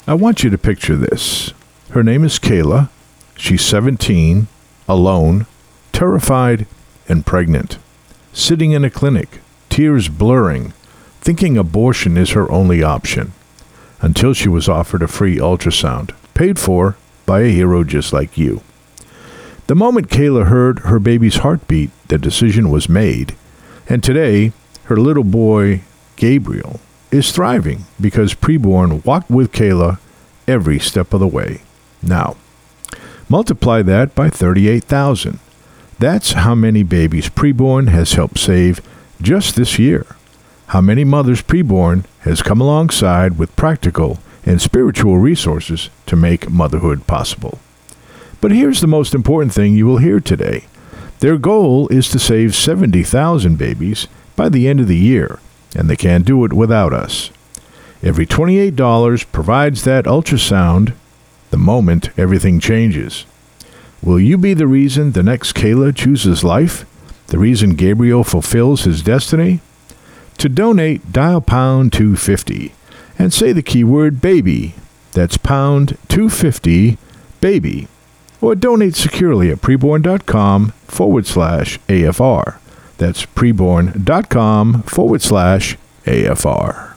I want you to picture this. Her name is Kayla. She's 17, alone, terrified, and pregnant. Sitting in a clinic, tears blurring, thinking abortion is her only option. Until she was offered a free ultrasound, paid for by a hero just like you. The moment Kayla heard her baby's heartbeat, the decision was made. And today, her little boy, Gabriel, is thriving because Preborn walked with Kayla every step of the way. Now, multiply that by 38,000. That's how many babies Preborn has helped save just this year. How many mothers Preborn has come alongside with practical and spiritual resources to make motherhood possible. But here's the most important thing you will hear today. Their goal is to save 70,000 babies by the end of the year, and they can't do it without us. Every $28 provides that ultrasound the moment everything changes. Will you be the reason the next Kayla chooses life? The reason Gabriel fulfills his destiny? To donate, dial pound 250 and say the keyword baby. That's pound 250 baby. Or donate securely at preborn.com/AFR. That's preborn.com/AFR.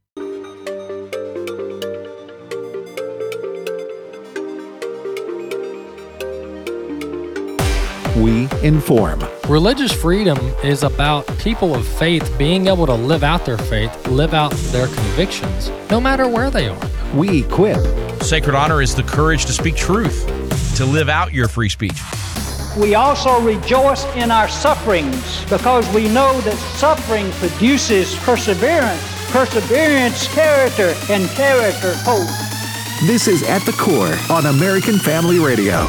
We inform. Religious freedom is about people of faith being able to live out their faith, live out their convictions, no matter where they are. We equip. Sacred honor is the courage to speak truth, to live out your free speech. We also rejoice in our sufferings because we know that suffering produces perseverance, perseverance, character, and character, hope. This is At the Core on American Family Radio.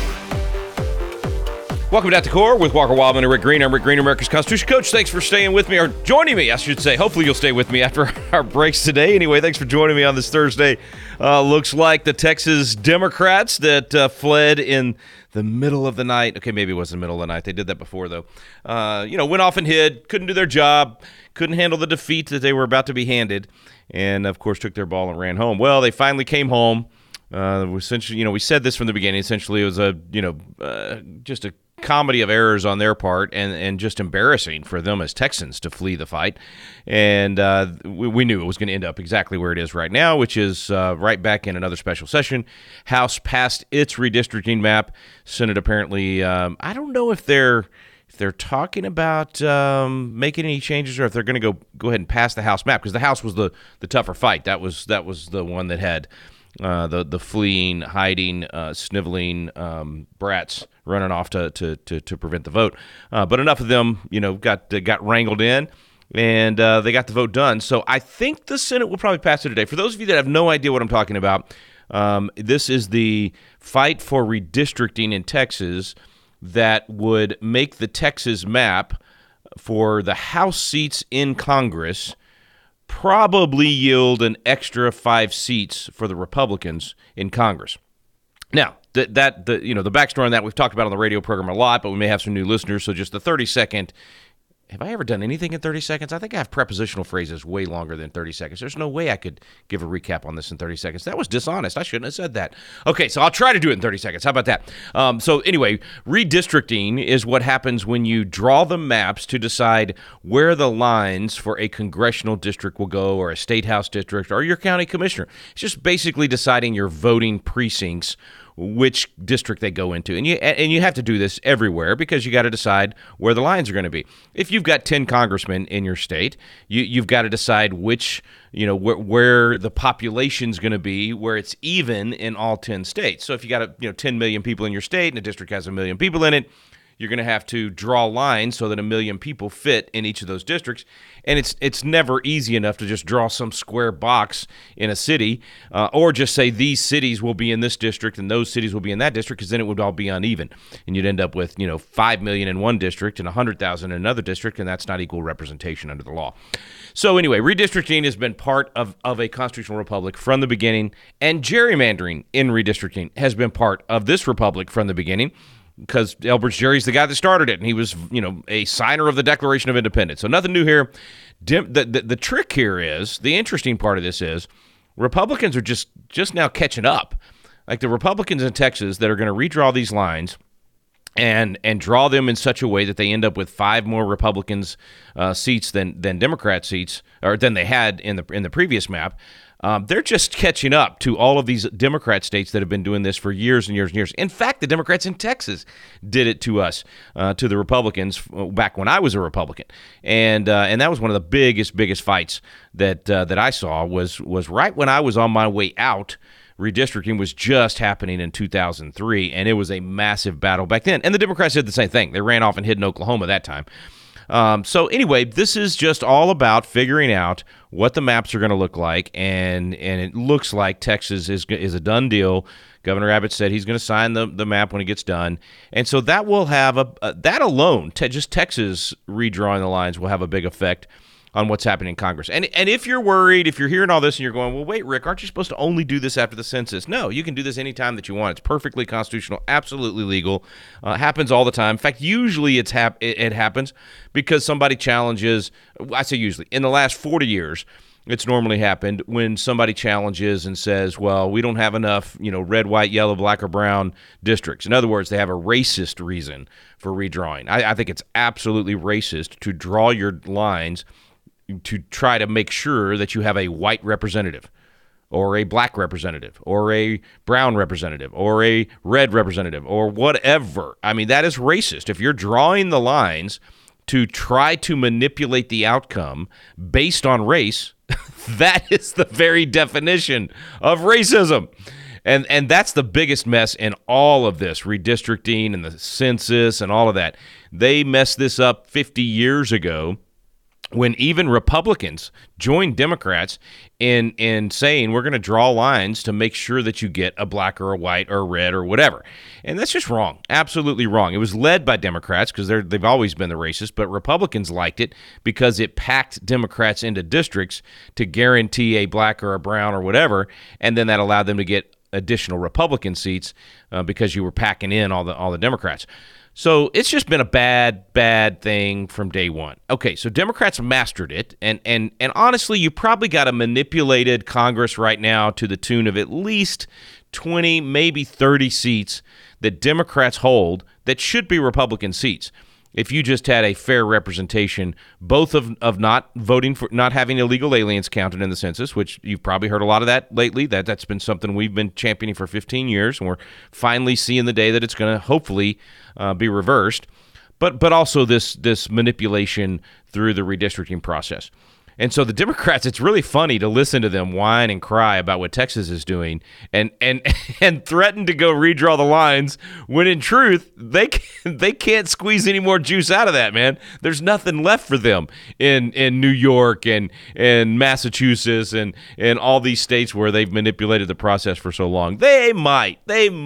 Welcome to At the Core with Walker Wildman and Rick Green. I'm Rick Green, America's Constitution Coach. Thanks for staying with me, or joining me, I should say. Hopefully you'll stay with me after our breaks today. Anyway, thanks for joining me on this Thursday. Looks like the Texas Democrats that fled in the middle of the night. Okay, maybe it wasn't the middle of the night. They did that before, though. Went off and hid, couldn't do their job, couldn't handle the defeat that they were about to be handed, and, of course, took their ball and ran home. Well, they finally came home. Essentially, we said this from the beginning. Essentially, it was just a comedy of errors on their part, and just embarrassing for them as Texans to flee the fight. And we knew it was going to end up exactly where it is right now, which is right back in another special session. House passed its redistricting map. Senate apparently, I don't know if they're talking about making any changes, or if they're going to go ahead and pass the House map, because the House was the tougher fight. That was the one that had the fleeing, hiding, sniveling brats running off to prevent the vote. But enough of them, got wrangled in, and they got the vote done. So I think the Senate will probably pass it today. For those of you that have no idea what I'm talking about, this is the fight for redistricting in Texas that would make the Texas map for the House seats in Congress probably yield an extra 5 seats for the Republicans in Congress. Now, the backstory on that we've talked about on the radio program a lot, but we may have some new listeners, so just the 30-second. Have I ever done anything in 30 seconds? I think I have prepositional phrases way longer than 30 seconds. There's no way I could give a recap on this in 30 seconds. That was dishonest. I shouldn't have said that. Okay, so I'll try to do it in 30 seconds. How about that? So anyway, redistricting is what happens when you draw the maps to decide where the lines for a congressional district will go, or a state house district, or your county commissioner. It's just basically deciding your voting precincts, which district they go into. And you have to do this everywhere, because you got to decide where the lines are going to be. If you've got 10 congressmen in your state, you've got to decide which, where the population's going to be, where it's even in all 10 states. So if you got 10 million people in your state and the district has 1 million people in it, you're going to have to draw lines so that 1 million people fit in each of those districts. And it's never easy enough to just draw some square box in a city, or just say these cities will be in this district and those cities will be in that district, because then it would all be uneven. And you'd end up with 5 million in one district and 100,000 in another district, and that's not equal representation under the law. So anyway, redistricting has been part of a constitutional republic from the beginning, and gerrymandering in redistricting has been part of this republic from the beginning, because Elbridge Gerry's the guy that started it, and he was, a signer of the Declaration of Independence. So nothing new here. The trick here is, the interesting part of this is, Republicans are just now catching up. Like the Republicans in Texas that are going to redraw these lines and draw them in such a way that they end up with 5 more Republicans seats than Democrat seats, or than they had in the previous map. They're just catching up to all of these Democrat states that have been doing this for years and years and years. In fact, the Democrats in Texas did it to us, to the Republicans, back when I was a Republican, and that was one of the biggest fights that I saw was right when I was on my way out. Redistricting was just happening in 2003, and it was a massive battle back then. And the Democrats did the same thing. They ran off and hid in Oklahoma that time. So anyway, this is just all about figuring out what the maps are going to look like, and it looks like Texas is a done deal. Governor Abbott said he's going to sign the map when it gets done, and so that will have that alone, just Texas redrawing the lines will have a big effect on what's happening in Congress. And if you're worried, if you're hearing all this and you're going, well, wait, Rick, aren't you supposed to only do this after the census? No, you can do this anytime that you want. It's perfectly constitutional, absolutely legal. Happens all the time. In fact, usually it happens because somebody challenges, I say usually, in the last 40 years, it's normally happened when somebody challenges and says, well, we don't have enough, red, white, yellow, black, or brown districts. In other words, they have a racist reason for redrawing. I think it's absolutely racist to draw your lines to try to make sure that you have a white representative or a black representative or a brown representative or a red representative or whatever. I mean, that is racist. If you're drawing the lines to try to manipulate the outcome based on race, that is the very definition of racism. And that's the biggest mess in all of this, redistricting and the census and all of that. They messed this up 50 years ago, when even Republicans joined Democrats in saying we're going to draw lines to make sure that you get a black or a white or a red or whatever. And that's just wrong, absolutely wrong. It was led by Democrats because they've always been the racists, but Republicans liked it because it packed Democrats into districts to guarantee a black or a brown or whatever, and then that allowed them to get additional Republican seats because you were packing in all the Democrats. So it's just been a bad thing from day one. Okay, so Democrats mastered it, and honestly, you probably got a manipulated Congress right now to the tune of at least 20, maybe 30 seats that Democrats hold that should be Republican seats. If you just had a fair representation, both of not voting for, not having illegal aliens counted in the census, which you've probably heard a lot of that lately. That's been something we've been championing for 15 years, and we're finally seeing the day that it's going to hopefully be reversed. But also this manipulation through the redistricting process. And so the Democrats, it's really funny to listen to them whine and cry about what Texas is doing and threaten to go redraw the lines when in truth they can't squeeze any more juice out of that, man. There's nothing left for them in New York and Massachusetts and all these states where they've manipulated the process for so long. They might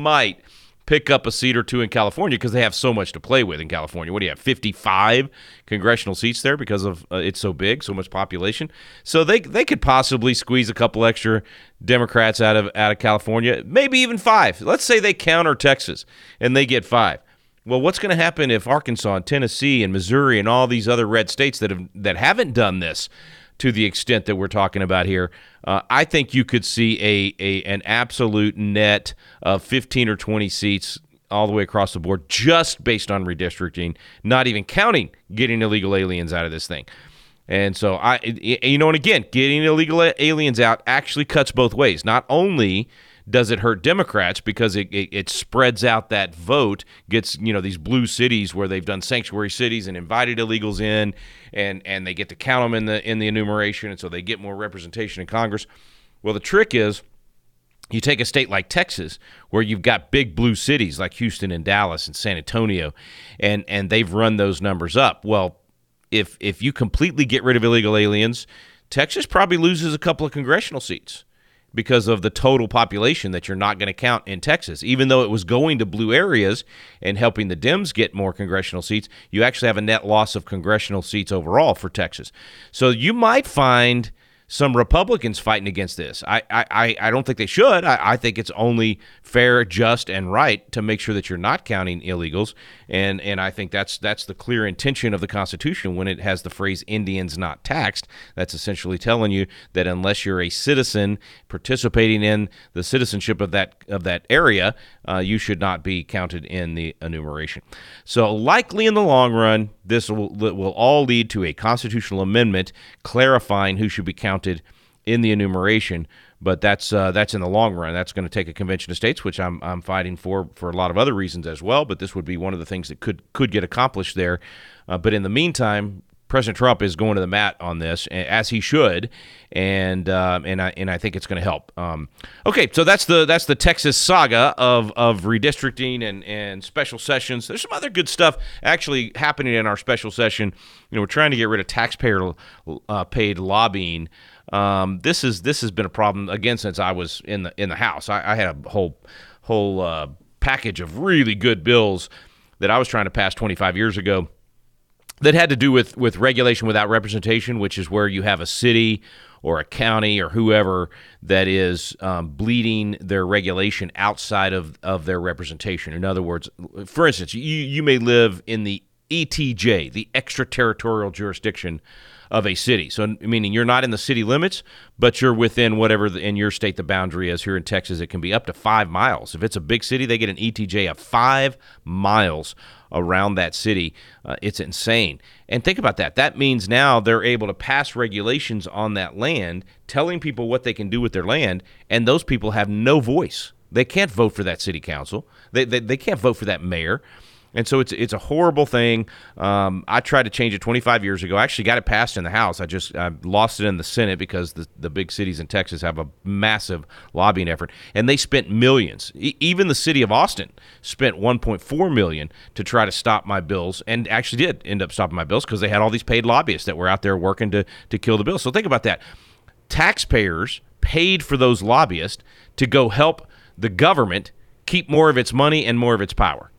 pick up a seat or two in California because they have so much to play with in California. What do you have, 55 congressional seats there because of it's so big, so much population? So they could possibly squeeze a couple extra Democrats out of California, maybe even 5. Let's say they counter Texas and they get 5. Well, what's going to happen if Arkansas and Tennessee and Missouri and all these other red states that haven't done this to the extent that we're talking about here? I think you could see an absolute net of 15 or 20 seats all the way across the board just based on redistricting, not even counting getting illegal aliens out of this thing. And so, and again, getting illegal aliens out actually cuts both ways. Not only does it hurt Democrats because it spreads out that vote, gets these blue cities where they've done sanctuary cities and invited illegals in, and they get to count them in the enumeration, and so they get more representation in Congress. Well, the trick is you take a state like Texas where you've got big blue cities like Houston and Dallas and San Antonio, and they've run those numbers up. Well, if you completely get rid of illegal aliens, Texas probably loses a couple of congressional seats because of the total population that you're not going to count in Texas. Even though it was going to blue areas and helping the Dems get more congressional seats, you actually have a net loss of congressional seats overall for Texas. So you might find some Republicans fighting against this. I don't think they should. I think it's only fair, just, and right to make sure that you're not counting illegals, and I think that's the clear intention of the Constitution when it has the phrase "Indians not taxed." That's essentially telling you that unless you're a citizen participating in the citizenship of that area, you should not be counted in the enumeration. So likely in the long run, this will all lead to a constitutional amendment clarifying who should be counted in the enumeration, but that's in the long run. That's going to take a convention of states, which I'm fighting for a lot of other reasons as well. But this would be one of the things that could get accomplished there. But in the meantime, President Trump is going to the mat on this, as he should, and I think it's going to help. Okay, so that's the Texas saga of redistricting and special sessions. There's some other good stuff actually happening in our special session. We're trying to get rid of taxpayer paid lobbying. This has been a problem again since I was in the House. I had a whole package of really good bills that I was trying to pass 25 years ago that had to do with regulation without representation, which is where you have a city or a county or whoever that is bleeding their regulation outside of their representation. In other words, for instance, you may live in the ETJ, the extraterritorial jurisdiction of a city. So meaning you're not in the city limits, but you're within whatever in your state the boundary is. Here in Texas, it can be up to 5 miles. If it's a big city, they get an ETJ of 5 miles around that city. It's insane. And think about that. That means now they're able to pass regulations on that land, telling people what they can do with their land, and those people have no voice. They can't vote for that city council. They can't vote for that mayor. And so it's a horrible thing. I tried to change it 25 years ago. I actually got it passed in the House. I lost it in the Senate because the big cities in Texas have a massive lobbying effort, and they spent millions. Even the city of Austin spent $1.4 million to try to stop my bills, and actually did end up stopping my bills because they had all these paid lobbyists that were out there working to kill the bill. So think about that. Taxpayers paid for those lobbyists to go help the government keep more of its money and more of its power.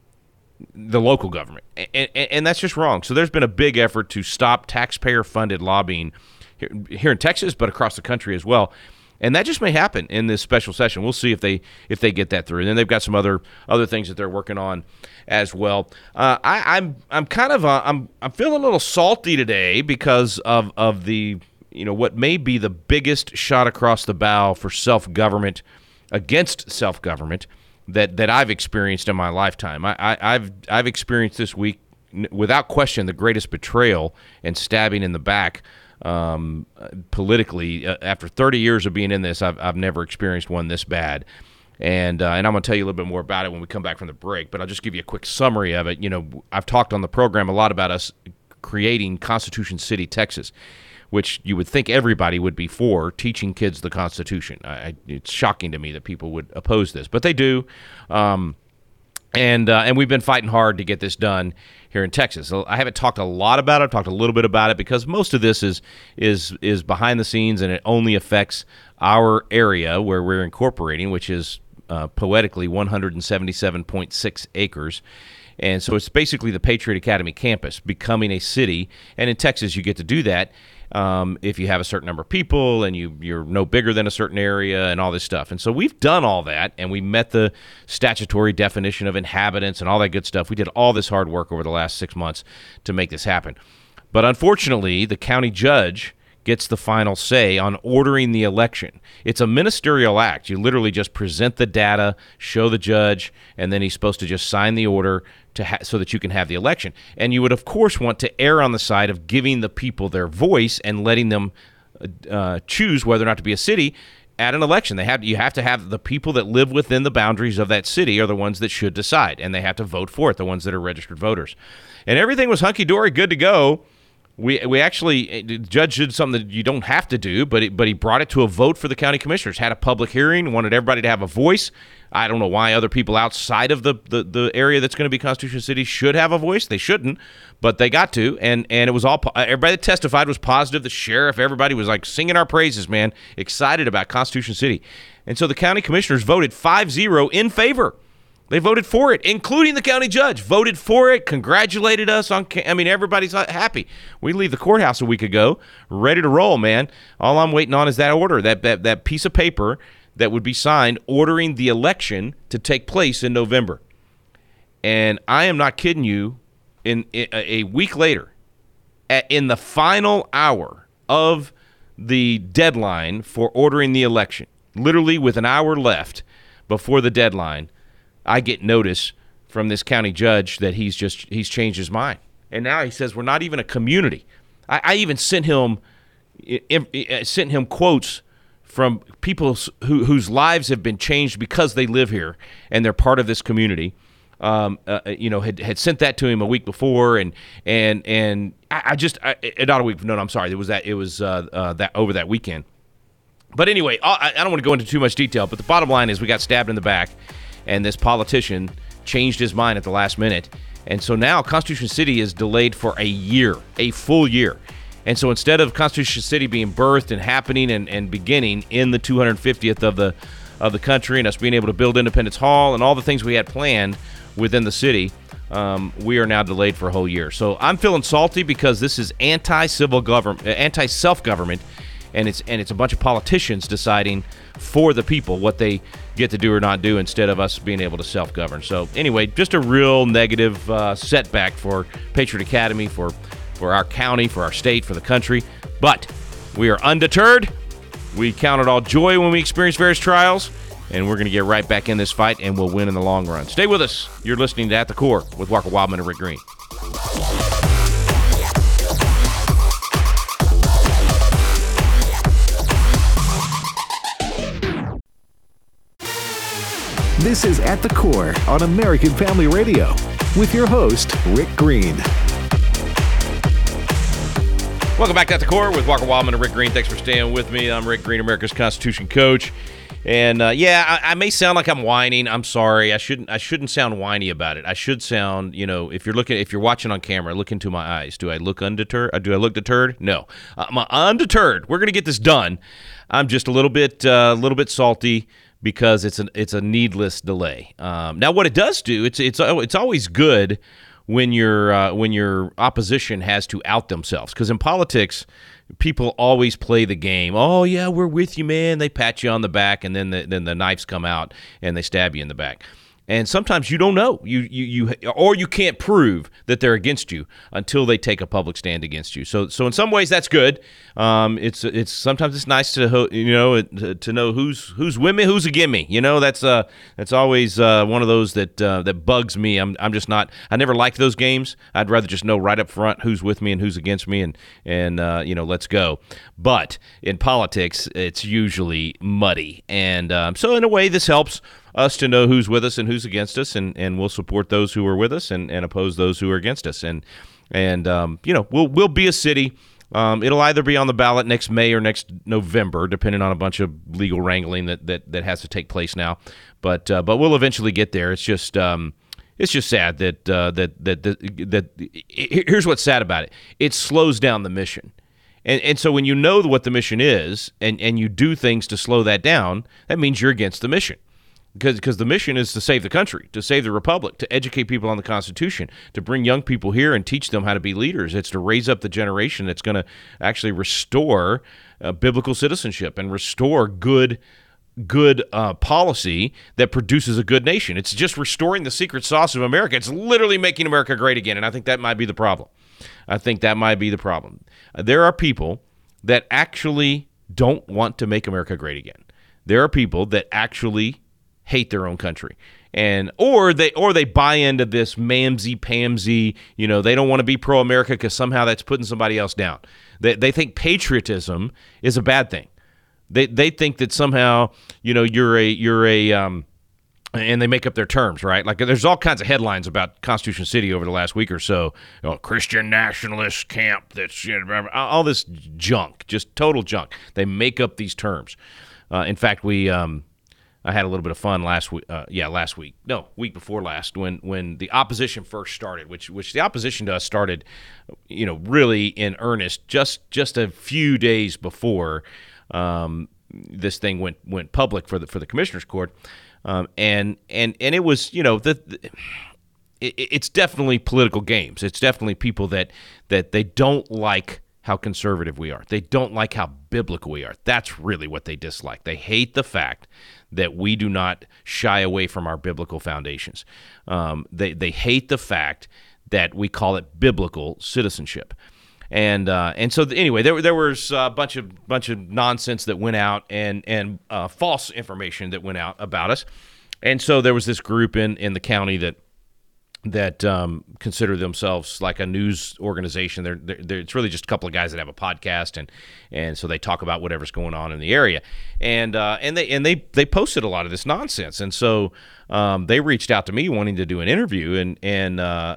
The local government, and that's just wrong. So there's been a big effort to stop taxpayer-funded lobbying here in Texas, but across the country as well. And that just may happen in this special session. We'll see if they get that through. And then they've got some other things that they're working on as well. I'm feeling a little salty today because of the what may be the biggest shot across the bow for self-government against self-government that I've experienced in my lifetime. I've experienced this week, without question, the greatest betrayal and stabbing in the back politically. After 30 years of being in this, I've never experienced one this bad. And I'm going to tell you a little bit more about it when we come back from the break, but I'll just give you a quick summary of it. I've talked on the program a lot about us creating Constitution City, Texas, which you would think everybody would be for, teaching kids the Constitution. It's shocking to me that people would oppose this, but they do. And we've been fighting hard to get this done here in Texas. So I haven't talked a lot about it. I've talked a little bit about it because most of this is behind the scenes, and it only affects our area where we're incorporating, which is poetically 177.6 acres. And so it's basically the Patriot Academy campus becoming a city. And in Texas, you get to do that if you have a certain number of people and you're no bigger than a certain area and all this stuff. And so we've done all that, and we met the statutory definition of inhabitants and all that good stuff. We did all this hard work over the last 6 months to make this happen. But unfortunately, the county judge gets the final say on ordering the election. It's a ministerial act. You literally just present the data, show the judge, and then he's supposed to just sign the order so that you can have the election. And you would, of course, want to err on the side of giving the people their voice and letting them choose whether or not to be a city at an election. You have to have the people that live within the boundaries of that city are the ones that should decide, and they have to vote for it, the ones that are registered voters. And everything was hunky-dory, good to go. We actually, the judge did something that you don't have to do, but he brought it to a vote for the county commissioners, had a public hearing, wanted everybody to have a voice. I don't know why other people outside of the area that's going to be Constitution City should have a voice. They shouldn't, but they got to, and it was all, everybody that testified was positive. The sheriff, everybody was like singing our praises, man, excited about Constitution City. And so the county commissioners voted 5-0 in favor. They voted for it, including the county judge. Voted for it, congratulated us on. Everybody's happy. We leave the courthouse a week ago, ready to roll, man. All I'm waiting on is that order, that piece of paper that would be signed ordering the election to take place in November. And I am not kidding you. In a week later, in the final hour of the deadline for ordering the election, literally with an hour left before the deadline, I get notice from this county judge that he's changed his mind. And now he says we're not even a community. I even sent him quotes from people whose lives have been changed because they live here and they're part of this community. Had sent that to him a week before, and not a week. No, I'm sorry. It was that over that weekend. But anyway, I don't want to go into too much detail. But the bottom line is we got stabbed in the back. And this politician changed his mind at the last minute. And so now Constitution City is delayed for a full year. And so instead of Constitution City being birthed and happening and beginning in the 250th of the country and us being able to build Independence Hall and all the things we had planned within the city, we are now delayed for a whole year. So I'm feeling salty because this is anti-self-government, and it's a bunch of politicians deciding for the people what they get to do or not do instead of us being able to self-govern. So anyway, just a real negative setback for Patriot Academy, for our county, for our state, for the country. But we are undeterred. We count it all joy when we experience various trials, and we're going to get right back in this fight, and we'll win in the long run. Stay with us. You're listening to At the Core with Walker Wildman and Rick Green. This is At the Core on American Family Radio with your host, Rick Green. Welcome back to At the Core with Walker Wildman and Rick Green. Thanks for staying with me. I'm Rick Green, America's Constitution coach. And I may sound like I'm whining. I'm sorry. I shouldn't sound whiny about it. I should sound, if you're watching on camera, look into my eyes. Do I look undeterred? Do I look deterred? No, I'm undeterred. We're gonna get this done. I'm just a little bit salty because it's a needless delay. Now, what it does do, it's always good when your opposition has to out themselves, because in politics, people always play the game. Oh yeah, we're with you, man. They pat you on the back, and then the knives come out and they stab you in the back. And sometimes you don't know, you can't prove that they're against you until they take a public stand against you. So in some ways that's good. It's sometimes it's nice to know who's with me, who's against me. That's always one of those that bugs me. I'm just not. I never liked those games. I'd rather just know right up front who's with me and who's against me, and let's go. But in politics, it's usually muddy, and so in a way this helps us to know who's with us and who's against us, and we'll support those who are with us and oppose those who are against us. And we'll be a city. It'll either be on the ballot next May or next November, depending on a bunch of legal wrangling that has to take place now. But we'll eventually get there. It's just sad that here's what's sad about it. It slows down the mission. And so when you know what the mission is and you do things to slow that down, that means you're against the mission. Because the mission is to save the country, to save the republic, to educate people on the Constitution, to bring young people here and teach them how to be leaders. It's to raise up the generation that's going to actually restore biblical citizenship and restore good policy that produces a good nation. It's just restoring the secret sauce of America. It's literally making America great again, and I think that might be the problem. There are people that actually don't want to make America great again. There are people that actually hate their own country, or they buy into this mamsy-pamsy, they don't want to be pro-America because somehow that's putting somebody else down. They think patriotism is a bad thing. They think that somehow, you're a and they make up their terms, right? Like there's all kinds of headlines about Constitution City over the last week or so. Christian nationalist camp, that's all this junk, just total junk. They make up these terms. In fact, I had a little bit of fun week before last, when the opposition first started, which the opposition to us started, really in earnest just a few days before this thing went public for the Commissioners Court. And it was, it's definitely political games. It's definitely people that they don't like how conservative we are. They don't like how biblical we are. That's really what they dislike. They hate the fact that we do not shy away from our biblical foundations. They hate the fact that we call it biblical citizenship. And so anyway, there was a bunch of nonsense that went out and false information that went out about us. And so there was this group in the county that consider themselves like a news organization. They're it's really just a couple of guys that have a podcast, and so they talk about whatever's going on in the area, and they posted a lot of this nonsense, and so they reached out to me wanting to do an interview, and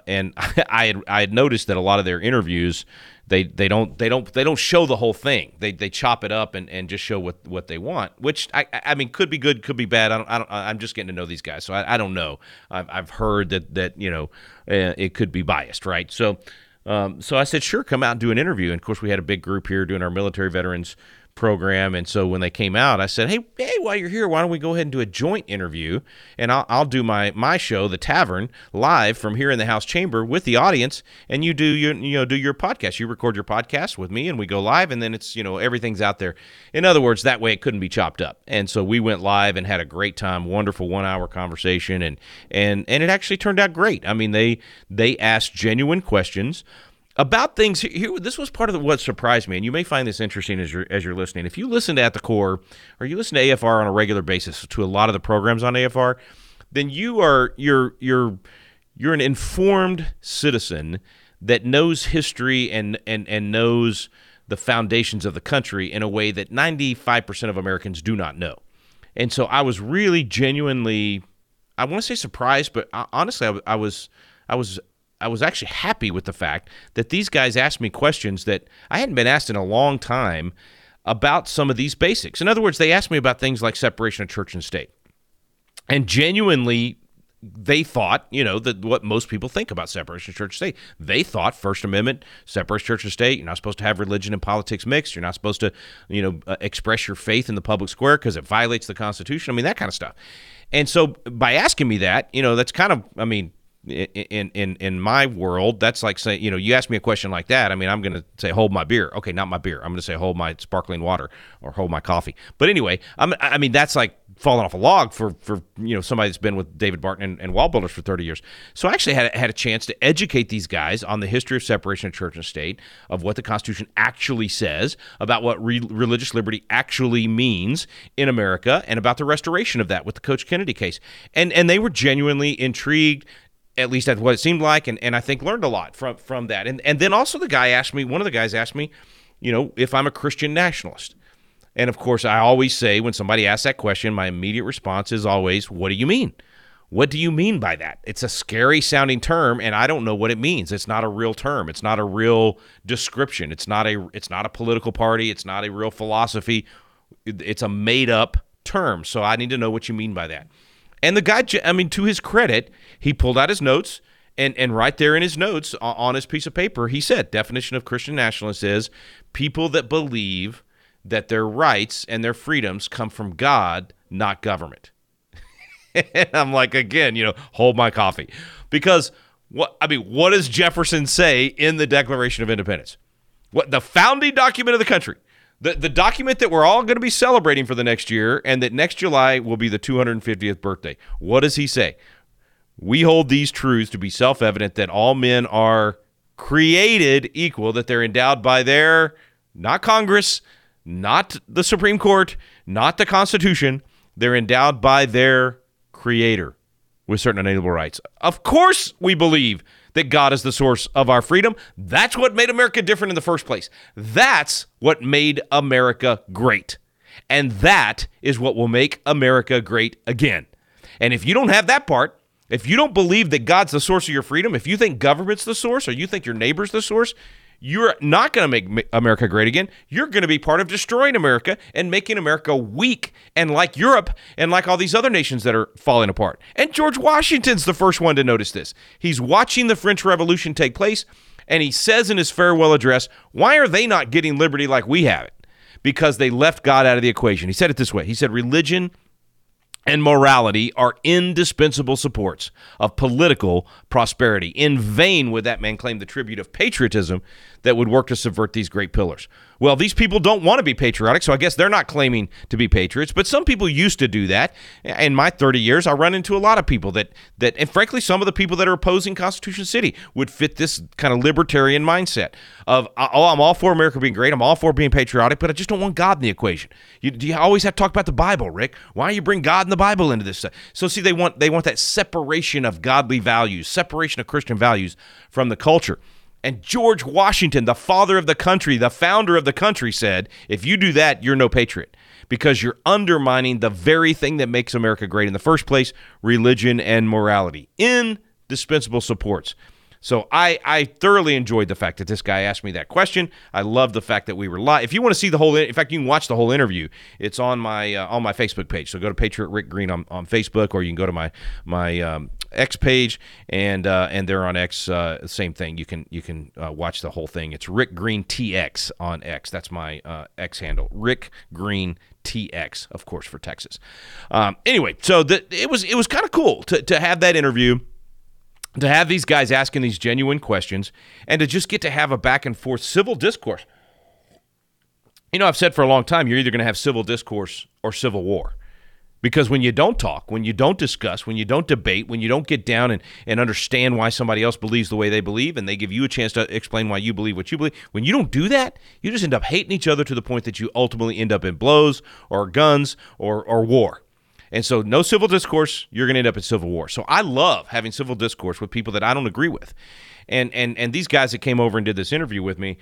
I had noticed that a lot of their interviews they don't show the whole thing. They chop it up and just show what they want, which I mean could be good, could be bad. I'm just getting to know these guys, so I don't know. I've heard that it could be biased, right? So I said sure, come out and do an interview. And of course we had a big group here doing our military veterans program, and so when they came out, I said, hey, while you're here, why don't we go ahead and do a joint interview, and I'll do my show, The Tavern, live from here in the House chamber with the audience, and you do your podcast. You record your podcast with me, and we go live, and then it's everything's out there. In other words, that way it couldn't be chopped up. And so we went live and had a great time, wonderful 1-hour conversation, and it actually turned out great. I mean, they asked genuine questions about things. Here, this was part of what surprised me, and you may find this interesting as you're listening. If you listen to At the Core, or you listen to AFR on a regular basis, to a lot of the programs on AFR, then you're an informed citizen that knows history and knows the foundations of the country in a way that 95% of Americans do not know. And so I was really genuinely, I want to say surprised, but honestly, I was actually happy with the fact that these guys asked me questions that I hadn't been asked in a long time about some of these basics. In other words, they asked me about things like separation of church and state. And genuinely, they thought, that what most people think about separation of church and state. They thought First Amendment, separation of church and state, you're not supposed to have religion and politics mixed. You're not supposed to, express your faith in the public square because it violates the Constitution. I mean, that kind of stuff. And so by asking me that, that's kind of, I mean, in my world, that's like saying, you ask me a question like that. I mean, I'm going to say, hold my beer. Okay, not my beer. I'm going to say, hold my sparkling water or hold my coffee. But anyway, I mean, that's like falling off a log for somebody that's been with David Barton and Wall Builders for 30 years. So I actually had a chance to educate these guys on the history of separation of church and state, of what the Constitution actually says, about what religious liberty actually means in America, and about the restoration of that with the Coach Kennedy case. And they were genuinely intrigued, at least that's what it seemed like, and I think learned a lot from that. And then also one of the guys asked me, if I'm a Christian nationalist. And of course, I always say, when somebody asks that question, my immediate response is always, what do you mean? What do you mean by that? It's a scary sounding term, and I don't know what it means. It's not a real term. It's not a real description. It's not a political party. It's not a real philosophy. It's a made up term. So I need to know what you mean by that. And the guy, I mean, to his credit, he pulled out his notes, and right there in his notes on his piece of paper, he said, definition of Christian nationalist is people that believe that their rights and their freedoms come from God, not government. And I'm like, again, hold my coffee. Because what does Jefferson say in the Declaration of Independence? What the founding document of the country? The document that we're all going to be celebrating for the next year, and that next July will be the 250th birthday. What does he say? We hold these truths to be self-evident, that all men are created equal, that they're endowed by their, not Congress, not the Supreme Court, not the Constitution, they're endowed by their Creator with certain unalienable rights. Of course we believe that God is the source of our freedom. That's what made America different in the first place. That's what made America great. And that is what will make America great again. And if you don't have that part, if you don't believe that God's the source of your freedom, if you think government's the source, or you think your neighbor's the source, you're not going to make America great again. You're going to be part of destroying America and making America weak, and like Europe and like all these other nations that are falling apart. And George Washington's the first one to notice this. He's watching the French Revolution take place, and he says in his farewell address, why are they not getting liberty like we have it? Because they left God out of the equation. He said it this way. He said, religion and morality are indispensable supports of political prosperity. In vain would that man claim the tribute of patriotism that would work to subvert these great pillars. Well, these people don't want to be patriotic, so I guess they're not claiming to be patriots, but some people used to do that. In my 30 years, I run into a lot of people that and frankly, some of the people that are opposing Constitution City would fit this kind of libertarian mindset of, oh, I'm all for America being great, I'm all for being patriotic, but I just don't want God in the equation. You always have to talk about the Bible, Rick. Why do you bring God and the Bible into this stuff? So see, they want that separation of godly values, separation of Christian values from the culture. And George Washington, the father of the country, the founder of the country, said, if you do that, you're no patriot because you're undermining the very thing that makes America great in the first place, religion and morality. Indispensable supports. So I thoroughly enjoyed the fact that this guy asked me that question. I love the fact that we were live. If you want to see the whole, in fact, you can watch the whole interview. It's on my Facebook page. So go to Patriot Rick Green on Facebook, or you can go to my X page, and they're on X. Same thing. You can watch the whole thing. It's Rick Green TX on X. That's my X handle. Rick Green TX, of course, for Texas. Anyway, so it was kind of cool to have that interview. To have these guys asking these genuine questions and to just get to have a back and forth civil discourse. You know, I've said for a long time, you're either going to have civil discourse or civil war. Because when you don't talk, when you don't discuss, when you don't debate, when you don't get down and understand why somebody else believes the way they believe, and they give you a chance to explain why you believe what you believe, when you don't do that, you just end up hating each other to the point that you ultimately end up in blows or guns or war. And so no civil discourse, you're going to end up in civil war. So I love having civil discourse with people that I don't agree with. And these guys that came over and did this interview with me,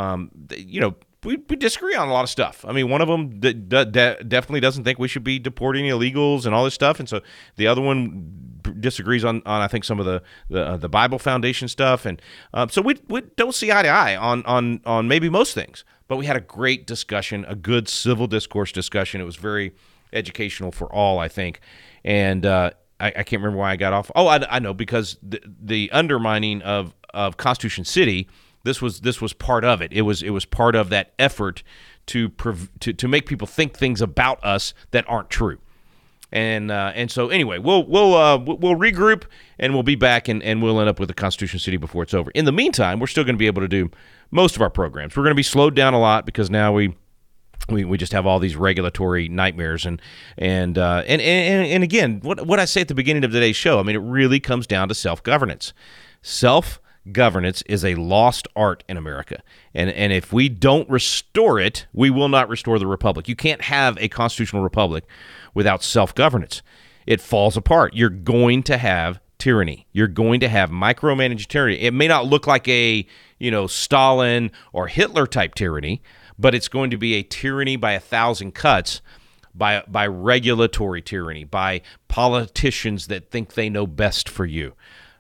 we disagree on a lot of stuff. I mean, one of them definitely doesn't think we should be deporting illegals and all this stuff. And so the other one disagrees on I think, some of the Bible Foundation stuff. And so we don't see eye to eye on maybe most things. But we had a great discussion, a good civil discourse discussion. It was very educational for all, I think. And I can't remember why I got off. Oh, I know, because the undermining of Constitution City, this was part of it. It was part of that effort to make people think things about us that aren't true. And so anyway, we'll regroup and we'll be back and we'll end up with the Constitution City before it's over. In the meantime, we're still going to be able to do most of our programs. We're going to be slowed down a lot because now we just have all these regulatory nightmares and again, what I say at the beginning of today's show, I mean, it really comes down to self-governance. Self-governance is a lost art in America, and if we don't restore it, we will not restore the republic. You can't have a constitutional republic without self-governance. It falls apart. You're going to have tyranny. You're going to have micromanaged tyranny. It may not look like a Stalin or Hitler type tyranny, but it's going to be a tyranny by 1,000 cuts, by regulatory tyranny, by politicians that think they know best for you,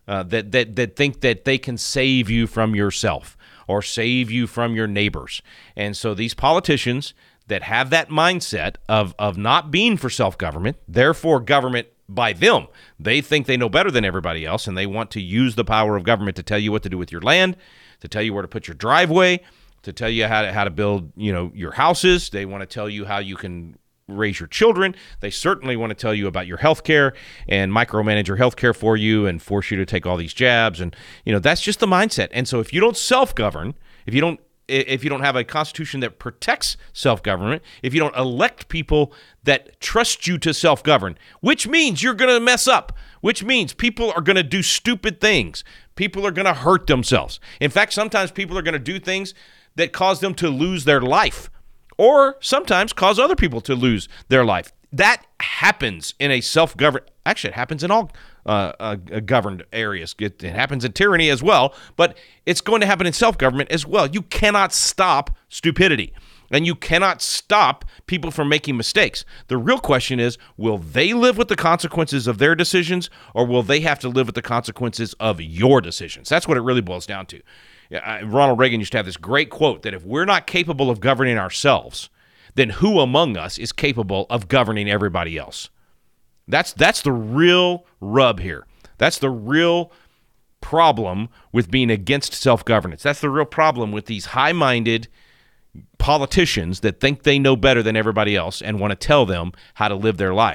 that think that they can save you from yourself or save you from your neighbors. And so these politicians that have that mindset of not being for self-government, therefore government by them, they think they know better than everybody else, and they want to use the power of government to tell you what to do with your land, to tell you where to put your driveway, to tell you how to build, your houses. They want to tell you how you can raise your children. They certainly want to tell you about your health care and micromanage your health care for you and force you to take all these jabs. And, that's just the mindset. And so if you don't self-govern, if you don't have a constitution that protects self-government, if you don't elect people that trust you to self-govern, which means you're going to mess up, which means people are going to do stupid things. People are going to hurt themselves. In fact, sometimes people are going to do things that cause them to lose their life, or sometimes cause other people to lose their life. That happens in a self-governed. Actually, it happens in all governed areas. It happens in tyranny as well, but it's going to happen in self-government as well. You cannot stop stupidity, and you cannot stop people from making mistakes. The real question is, will they live with the consequences of their decisions, or will they have to live with the consequences of your decisions? That's what it really boils down to. Ronald Reagan used to have this great quote that if we're not capable of governing ourselves, then who among us is capable of governing everybody else? That's the real rub here. That's the real problem with being against self-governance. That's the real problem with these high-minded politicians that think they know better than everybody else and want to tell them how to live their lives.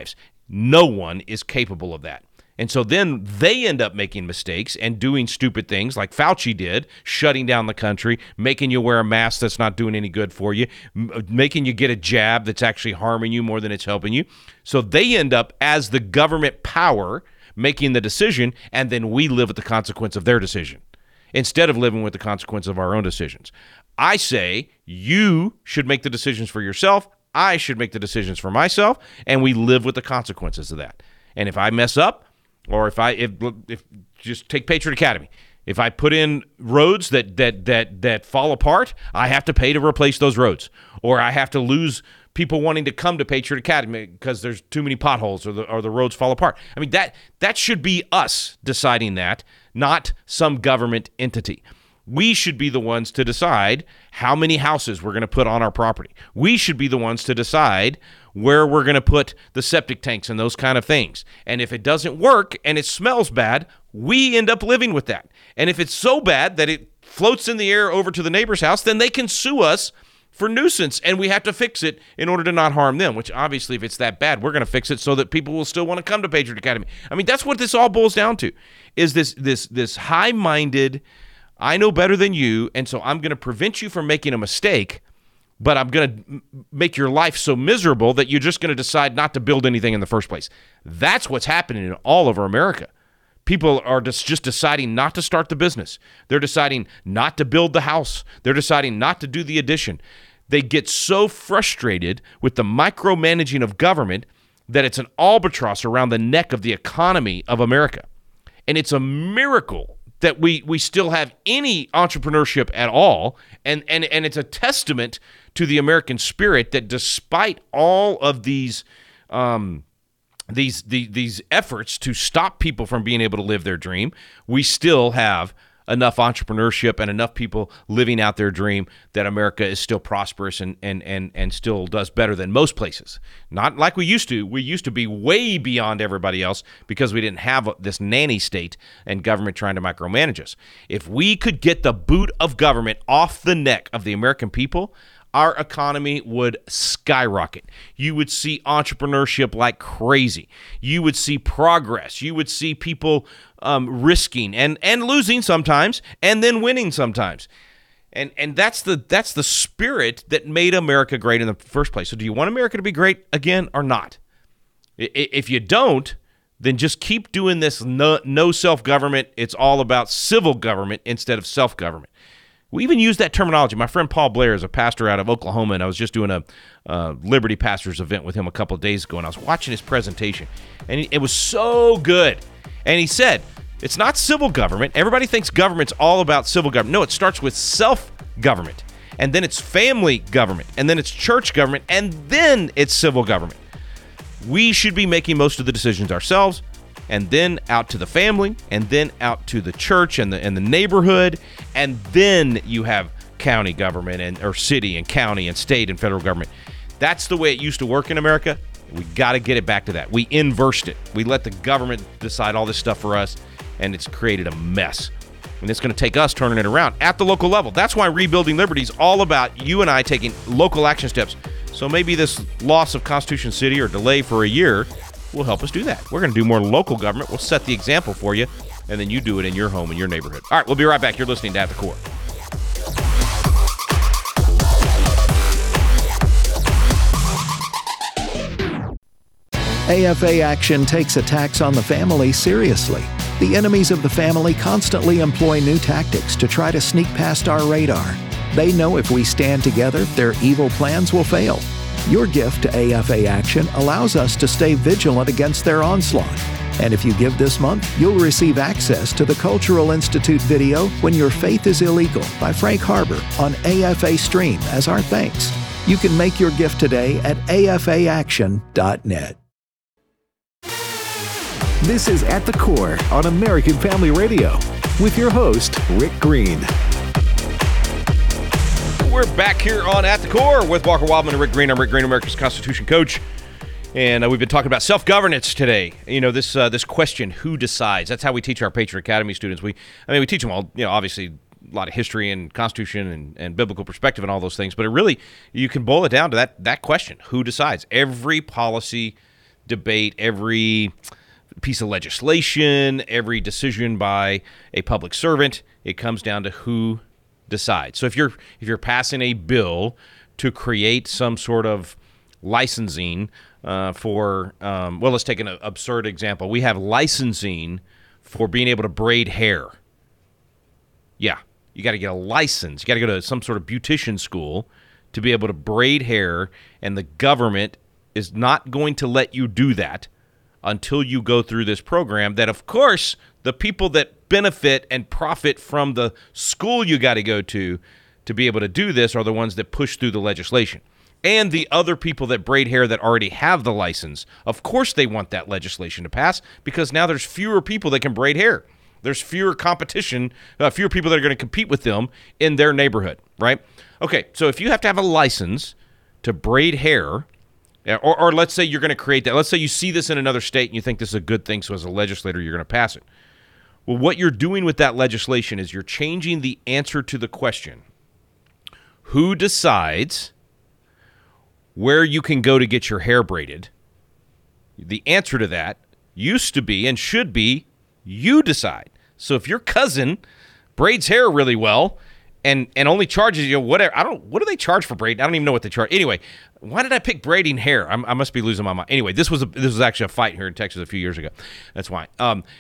No one is capable of that. And so then they end up making mistakes and doing stupid things like Fauci did, shutting down the country, making you wear a mask that's not doing any good for you, making you get a jab that's actually harming you more than it's helping you. So they end up as the government power making the decision, and then we live with the consequence of their decision instead of living with the consequence of our own decisions. I say you should make the decisions for yourself. I should make the decisions for myself, and we live with the consequences of that. And if I mess up, or if just take Patriot Academy, if I put in roads that fall apart, I have to pay to replace those roads, or I have to lose people wanting to come to Patriot Academy because there's too many potholes or the roads fall apart. I mean, that should be us deciding that, not some government entity. We should be the ones to decide how many houses we're going to put on our property. We should be the ones to decide where we're going to put the septic tanks and those kind of things. And if it doesn't work and it smells bad, we end up living with that. And if it's so bad that it floats in the air over to the neighbor's house, then they can sue us for nuisance, and we have to fix it in order to not harm them, which obviously if it's that bad, we're going to fix it so that people will still want to come to Patriot Academy. I mean, that's what this all boils down to, is this high-minded, I know better than you, and so I'm going to prevent you from making a mistake, but I'm going to make your life so miserable that you're just going to decide not to build anything in the first place. That's what's happening in all over America. People are just deciding not to start the business. They're deciding not to build the house. They're deciding not to do the addition. They get so frustrated with the micromanaging of government that it's an albatross around the neck of the economy of America. And it's a miracle that we still have any entrepreneurship at all, and it's a testament to the American spirit that despite all of these efforts to stop people from being able to live their dream, we still have enough entrepreneurship and enough people living out their dream that America is still prosperous and still does better than most places. Not like we used to. We used to be way beyond everybody else because we didn't have this nanny state and government trying to micromanage us. If we could get the boot of government off the neck of the American people, our economy would skyrocket. You would see entrepreneurship like crazy. You would see progress. You would see people risking and losing sometimes, and then winning sometimes. And that's the spirit that made America great in the first place. So do you want America to be great again or not? If you don't, then just keep doing this no self-government. It's all about civil government instead of self-government. We even use that terminology. My friend Paul Blair is a pastor out of Oklahoma, and I was just doing a Liberty Pastors event with him a couple of days ago, and I was watching his presentation, and it was so good. And he said, it's not civil government. Everybody thinks government's all about civil government. No, it starts with self-government, and then it's family government, and then it's church government, and then it's civil government. We should be making most of the decisions ourselves, and then out to the family, and then out to the church and the neighborhood, and then you have county government or city and county and state and federal government. That's the way it used to work in America. We got to get it back to that. We inversed it. We let the government decide all this stuff for us, and it's created a mess. And it's going to take us turning it around at the local level. That's why Rebuilding Liberty is all about you and I taking local action steps. So maybe this loss of Constitution City or delay for a year will help us do that. We're going to do more local government. We'll set the example for you, and then you do it in your home and your neighborhood. All right, we'll be right back. You're listening to At the Core. AFA Action takes attacks on the family seriously. The enemies of the family constantly employ new tactics to try to sneak past our radar. They know if we stand together, their evil plans will fail. Your gift to AFA Action allows us to stay vigilant against their onslaught. And if you give this month, you'll receive access to the Cultural Institute video When Your Faith is Illegal by Frank Harbor on AFA Stream as our thanks. You can make your gift today at afaaction.net. This is At the Core on American Family Radio with your host, Rick Green. We're back here on At the Core with Walker Wildman and Rick Green. I'm Rick Green, America's Constitution coach. And we've been talking about self-governance today. You know, this question, who decides? That's how we teach our Patriot Academy students. We teach them all, obviously a lot of history and Constitution and biblical perspective and all those things. But it really, you can boil it down to that question, who decides? Every policy debate, every piece of legislation, every decision by a public servant. It comes down to who decides. So if you're passing a bill to create some sort of licensing for, let's take an absurd example. We have licensing for being able to braid hair. Yeah, you got to get a license. You got to go to some sort of beautician school to be able to braid hair, and the government is not going to let you do that until you go through this program that, of course, the people that benefit and profit from the school you got to go to be able to do this are the ones that push through the legislation. And the other people that braid hair that already have the license, of course they want that legislation to pass because now there's fewer people that can braid hair. There's fewer competition, fewer people that are going to compete with them in their neighborhood, right? Okay, so if you have to have a license to braid hair, or let's say you're going to create that. Let's say you see this in another state and you think this is a good thing, so as a legislator you're going to pass it. Well, what you're doing with that legislation is you're changing the answer to the question. Who decides where you can go to get your hair braided? The answer to that used to be and should be you decide. So if your cousin braids hair really well and only charges you whatever, what do they charge for braiding? I don't even know what they charge. Anyway, why did I pick braiding hair? I must be losing my mind. Anyway, this was actually a fight here in Texas a few years ago. That's why.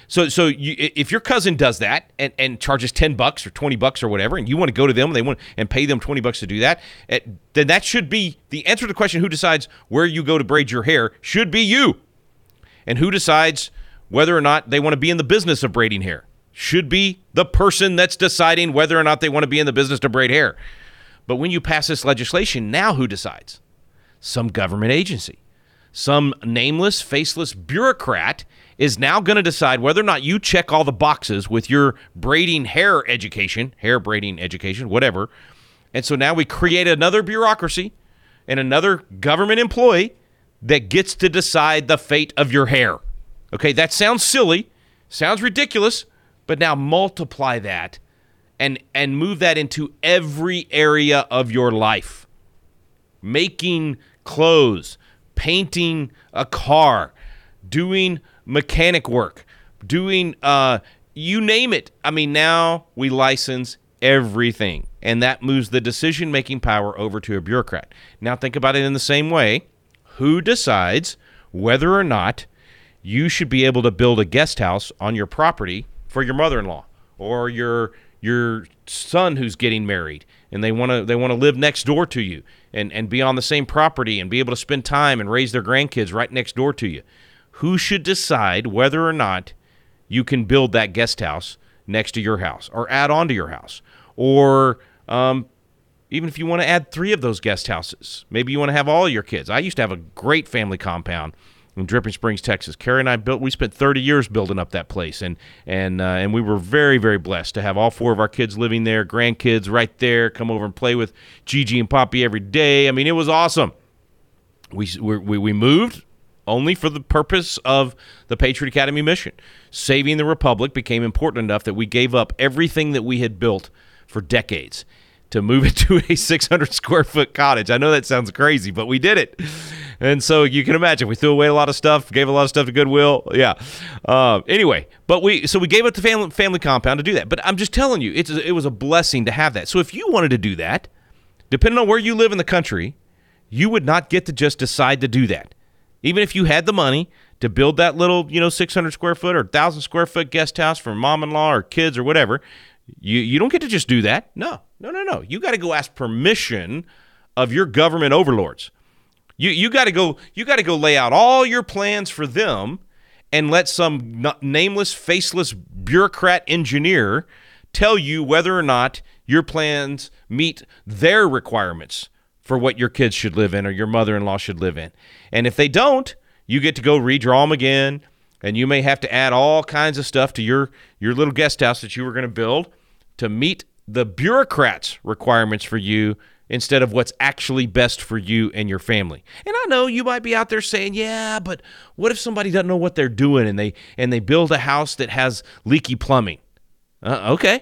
If your cousin does that and charges $10 or $20 or whatever, and you want to go to them and pay them $20 to do that, then that should be the answer to the question: who decides where you go to braid your hair? Should be you. And who decides whether or not they want to be in the business of braiding hair? Should be the person that's deciding whether or not they want to be in the business to braid hair. But when you pass this legislation, now who decides? Some government agency. Some nameless, faceless bureaucrat is now going to decide whether or not you check all the boxes with your braiding hair braiding education, whatever. And so now we create another bureaucracy and another government employee that gets to decide the fate of your hair. Okay, that sounds silly, sounds ridiculous, but now multiply that and move that into every area of your life. Making clothes, painting a car, doing mechanic work, doing you name it. I mean, now we license everything, and that moves the decision-making power over to a bureaucrat. Now think about it in the same way. Who decides whether or not you should be able to build a guest house on your property for your mother-in-law or your son who's getting married and they want to live next door to you and be on the same property and be able to spend time and raise their grandkids right next door to you? Who should decide whether or not you can build that guest house next to your house or add on to your house? Or even if you want to add 3 of those guest houses, maybe you want to have all of your kids. I used to have a great family compound in Dripping Springs, Texas. Carrie and I we spent 30 years building up that place, and we were very, very blessed to have all 4 of our kids living there, grandkids right there, come over and play with Gigi and Poppy every day. I mean, it was awesome. We moved only for the purpose of the Patriot Academy mission. Saving the Republic became important enough that we gave up everything that we had built for decades to move it to a 600 square foot cottage. I know that sounds crazy, but we did it. And so you can imagine we threw away a lot of stuff, gave a lot of stuff to Goodwill. Yeah. Anyway, but we gave up the family compound to do that. But I'm just telling you, it was a blessing to have that. So if you wanted to do that, depending on where you live in the country, you would not get to just decide to do that. Even if you had the money to build that little, 600 square foot or 1,000 square foot guest house for mom-in-law or kids or whatever, you don't get to just do that. No. You got to go ask permission of your government overlords. You got to go lay out all your plans for them and let some nameless, faceless bureaucrat engineer tell you whether or not your plans meet their requirements for what your kids should live in or your mother-in-law should live in. And if they don't, you get to go redraw them again, and you may have to add all kinds of stuff to your little guest house that you were going to build to meet the bureaucrats' requirements for you instead of what's actually best for you and your family. And I know you might be out there saying, yeah, but what if somebody doesn't know what they're doing and they build a house that has leaky plumbing? Okay.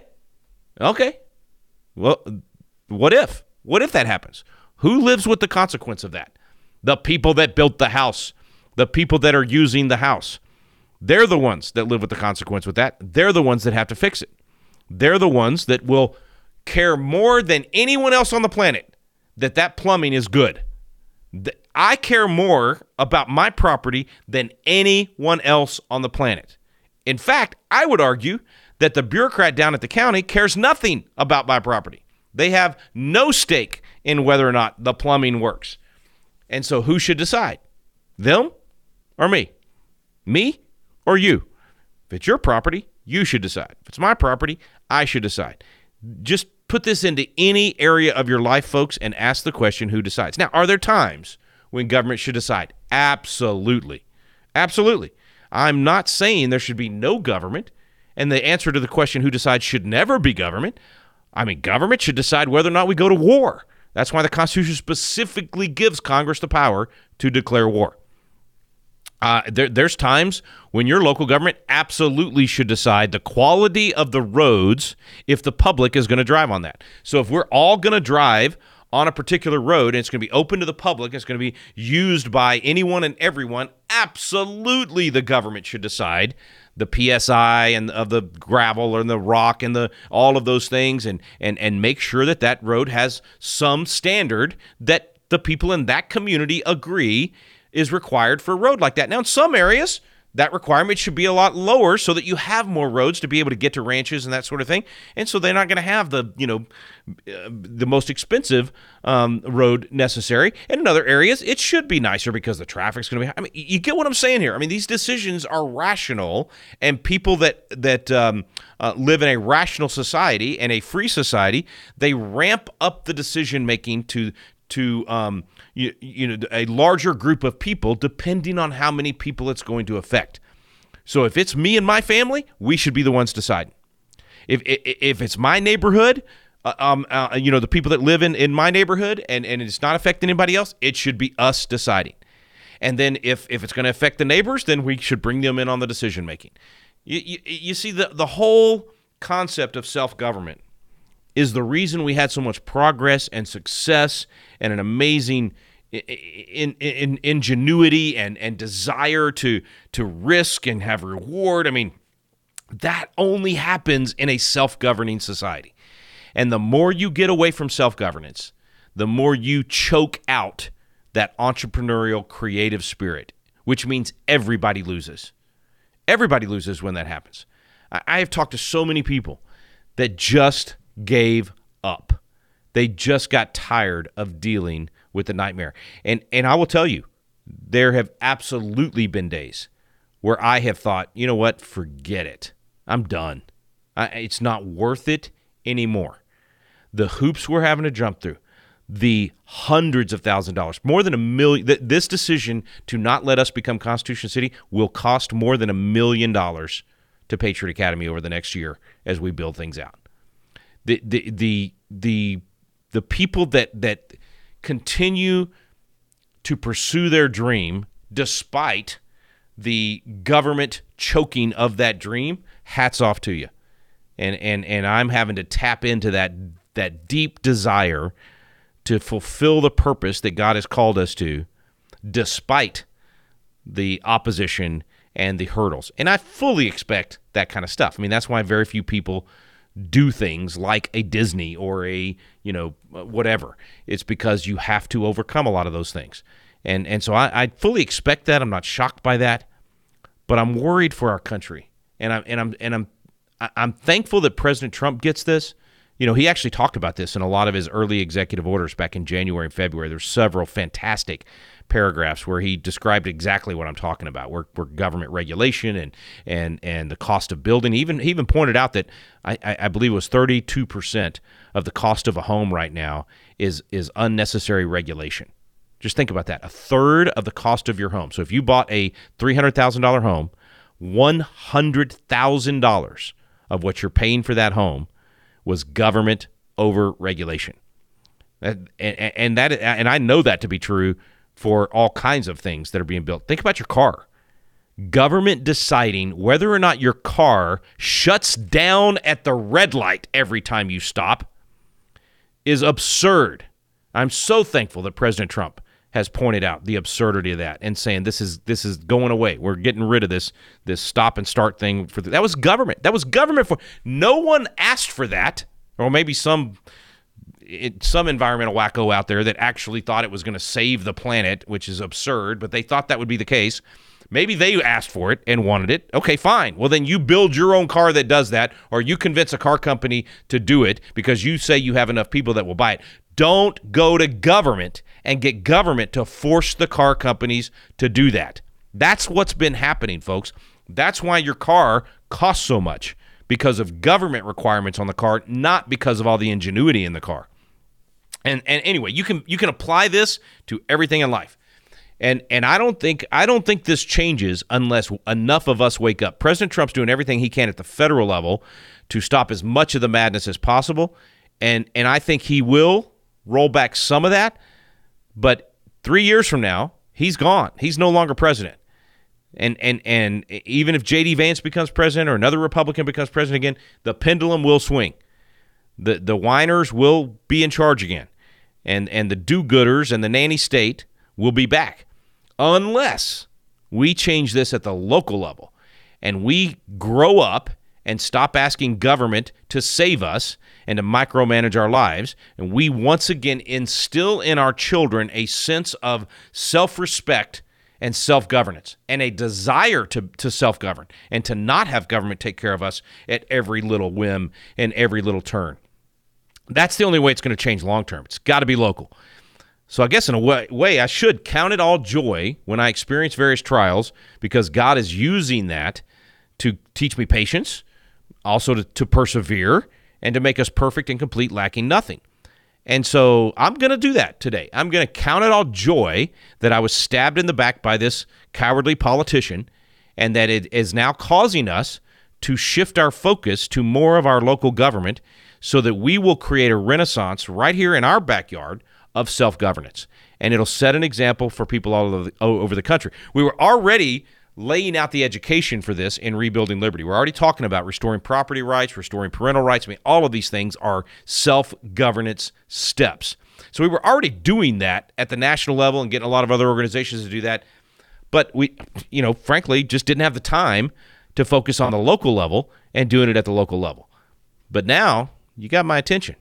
Well, what if? What if that happens? Who lives with the consequence of that? The people that built the house. The people that are using the house, they're the ones that live with the consequence with that. They're the ones that have to fix it. They're the ones that will care more than anyone else on the planet that plumbing is good. I care more about my property than anyone else on the planet. In fact, I would argue that the bureaucrat down at the county cares nothing about my property. They have no stake in whether or not the plumbing works. And so who should decide? Them or me? Me or you? If it's your property, you should decide. If it's my property, I should decide. Just put this into any area of your life, folks, and ask the question, who decides? Now, are there times when government should decide? Absolutely. Absolutely. I'm not saying there should be no government, and the answer to the question, who decides, should never be government. I mean, government should decide whether or not we go to war. That's why the Constitution specifically gives Congress the power to declare war. There's times when your local government absolutely should decide the quality of the roads if the public is going to drive on that. So if we're all going to drive on a particular road and it's going to be open to the public, it's going to be used by anyone and everyone, absolutely the government should decide the PSI and of the gravel and the rock and all of those things and make sure that road has some standard that the people in that community agree is required for a road like that. Now, in some areas, that requirement should be a lot lower so that you have more roads to be able to get to ranches and that sort of thing. And so they're not going to have the most expensive road necessary. And in other areas, it should be nicer because the traffic's going to be. I mean, you get what I'm saying here. I mean, these decisions are rational, and people that live in a rational society and a free society, they ramp up the decision making to a larger group of people, depending on how many people it's going to affect. So if it's me and my family, we should be the ones deciding. If it's my neighborhood, the people that live in my neighborhood, and it's not affecting anybody else, it should be us deciding. And then if it's going to affect the neighbors, then we should bring them in on the decision making. You see, the whole concept of self-government is the reason we had so much progress and success and an amazing ingenuity and desire to risk and have reward. I mean, that only happens in a self-governing society. And the more you get away from self-governance, the more you choke out that entrepreneurial creative spirit, which means everybody loses. Everybody loses when that happens. I have talked to so many people that just gave up. They just got tired of dealing with the nightmare. And I will tell you, there have absolutely been days where I have thought, you know what, forget it. I'm done. It's not worth it anymore. The hoops we're having to jump through, the hundreds of thousands of dollars, more than $1 million. This decision to not let us become Constitution City will cost more than $1 million to Patriot Academy over the next year as we build things out. The people that continue to pursue their dream despite the government choking of that dream, hats off to you. And I'm having to tap into that deep desire to fulfill the purpose that God has called us to, despite the opposition and the hurdles. And I fully expect that kind of stuff. I mean, that's why very few people do things like a Disney or a, whatever. It's because you have to overcome a lot of those things. And so I fully expect that. I'm not shocked by that, but I'm worried for our country. And I'm thankful that President Trump gets this. He actually talked about this in a lot of his early executive orders back in January and February. There's several fantastic paragraphs where he described exactly what I'm talking about, where government regulation and the cost of building. He even pointed out that I believe it was 32% of the cost of a home right now is unnecessary regulation. Just think about that. A third of the cost of your home. So if you bought a $300,000 home, $100,000 of what you're paying for that home was government over regulation. And I know that to be true for all kinds of things that are being built. Think about your car. Government deciding whether or not your car shuts down at the red light every time you stop is absurd. I'm so thankful that President Trump has pointed out the absurdity of that and saying this is going away. We're getting rid of this stop and start thing. That was government. That was government. No one asked for that, or maybe some environmental wacko out there that actually thought it was going to save the planet, which is absurd, but they thought that would be the case. Maybe they asked for it and wanted it. Okay, fine. Well, then you build your own car that does that, or you convince a car company to do it because you say you have enough people that will buy it. Don't go to government and get government to force the car companies to do that. That's what's been happening, folks. That's why your car costs so much, because of government requirements on the car, not because of all the ingenuity in the car. And anyway, you can apply this to everything in life. And I don't think this changes unless enough of us wake up. President Trump's doing everything he can at the federal level to stop as much of the madness as possible. And I think he will roll back some of that, but 3 years from now, he's gone. He's no longer president. And even if J.D. Vance becomes president or another Republican becomes president again, the pendulum will swing. The whiners will be in charge again. And the do-gooders and the nanny state will be back, unless we change this at the local level and we grow up and stop asking government to save us and to micromanage our lives, and we once again instill in our children a sense of self-respect and self-governance and a desire to self-govern and to not have government take care of us at every little whim and every little turn. That's the only way it's going to change long-term. It's got to be local. So I guess in a way, I should count it all joy when I experience various trials, because God is using that to teach me patience, also to persevere, and to make us perfect and complete, lacking nothing. And so I'm going to do that today. I'm going to count it all joy that I was stabbed in the back by this cowardly politician, and that it is now causing us to shift our focus to more of our local government so that we will create a renaissance right here in our backyard of self-governance. And it'll set an example for people all over the country. We were already laying out the education for this in Rebuilding Liberty. We're already talking about restoring property rights, restoring parental rights. I mean, all of these things are self-governance steps. So we were already doing that at the national level and getting a lot of other organizations to do that. But we, frankly, just didn't have the time to focus on the local level and doing it at the local level. But now you got my attention.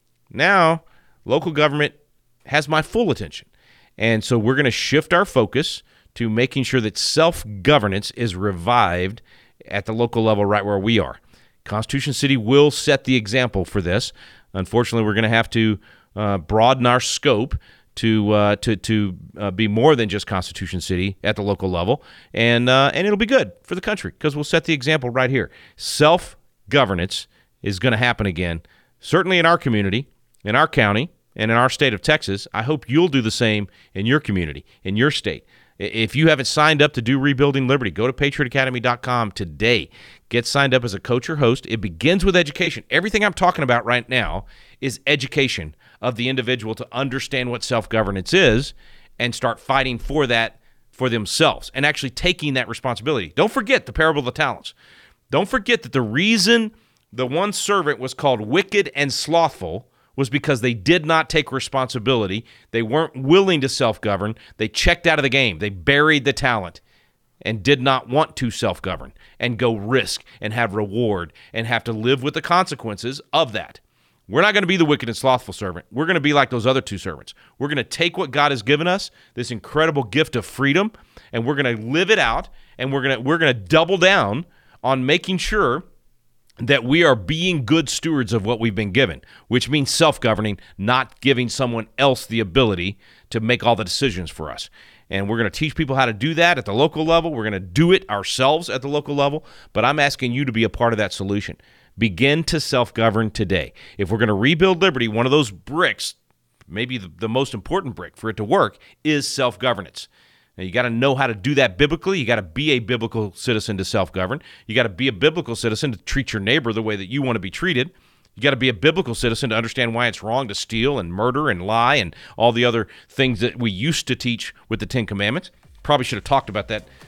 Now local government has my full attention. And so we're going to shift our focus to making sure that self-governance is revived at the local level right where we are. Constitution City will set the example for this. Unfortunately, we're going to have to broaden our scope to be more than just Constitution City at the local level, and it'll be good for the country because we'll set the example right here. Self-governance is going to happen again, certainly in our community, in our county, and in our state of Texas. I hope you'll do the same in your community, in your state. If you haven't signed up to do Rebuilding Liberty, go to patriotacademy.com today. Get signed up as a coach or host. It begins with education. Everything I'm talking about right now is education of the individual to understand what self-governance is and start fighting for that for themselves and actually taking that responsibility. Don't forget the parable of the talents. Don't forget that the reason the one servant was called wicked and slothful was because they did not take responsibility. They weren't willing to self-govern. They checked out of the game. They buried the talent and did not want to self-govern and go risk and have reward and have to live with the consequences of that. We're not going to be the wicked and slothful servant. We're going to be like those other two servants. We're going to take what God has given us, this incredible gift of freedom, and we're going to live it out, and we're going to double down on making sure that we are being good stewards of what we've been given, which means self-governing, not giving someone else the ability to make all the decisions for us. And we're going to teach people how to do that at the local level. We're going to do it ourselves at the local level, but I'm asking you to be a part of that solution. Begin to self-govern today. If we're going to rebuild liberty, one of those bricks, maybe the most important brick for it to work, is self-governance. Now, you got to know how to do that biblically. You got to be a biblical citizen to self-govern. You got to be a biblical citizen to treat your neighbor the way that you want to be treated. You got to be a biblical citizen to understand why it's wrong to steal and murder and lie and all the other things that we used to teach with the Ten Commandments. Probably should have talked about that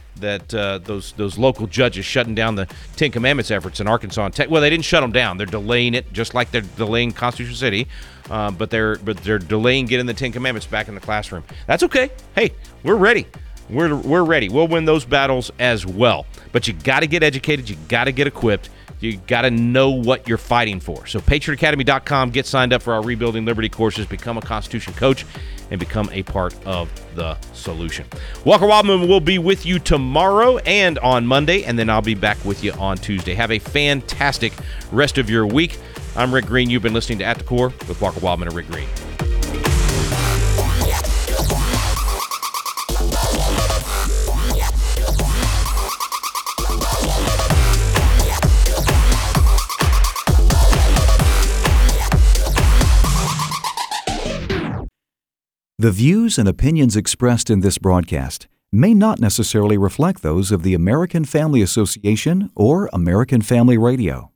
those local judges shutting down the Ten Commandments efforts in Arkansas and Texas. Well, they didn't shut them down. They're delaying it, just like they're delaying Constitution City, but they're delaying getting the Ten Commandments back in the classroom. That's okay. Hey, we're ready. We're ready. We'll win those battles as well. But you got to get educated. You got to get equipped. You got to know what you're fighting for. So PatriotAcademy.com, get signed up for our Rebuilding Liberty courses, become a Constitution coach, and become a part of the solution. Walker Wildman will be with you tomorrow and on Monday, and then I'll be back with you on Tuesday. Have a fantastic rest of your week. I'm Rick Green. You've been listening to At the Core with Walker Wildman and Rick Green. The views and opinions expressed in this broadcast may not necessarily reflect those of the American Family Association or American Family Radio.